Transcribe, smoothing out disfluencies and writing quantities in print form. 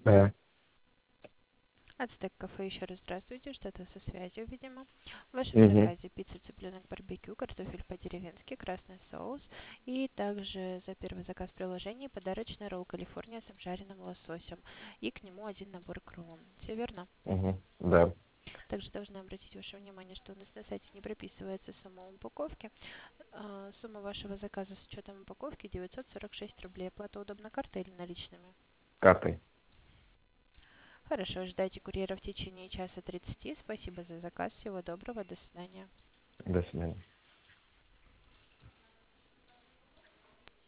Да. Ацтек кафе, еще раз здравствуйте, что-то со связью, видимо. В вашем Мгм. заказе пицца, цыпленок, барбекю, картофель по-деревенски, красный соус. И также за первый заказ в приложении подарочный ролл Калифорния с обжаренным лососем. И к нему один набор крон. Все верно? Мгм. Да. Также должна обратить ваше внимание, что у нас на сайте не прописывается сумма упаковки. Сумма вашего заказа с учетом упаковки 946 рублей. Оплата удобна картой или наличными? Картой. Хорошо, ждайте курьера в течение часа 30. Спасибо за заказ. Всего доброго. До свидания. До свидания.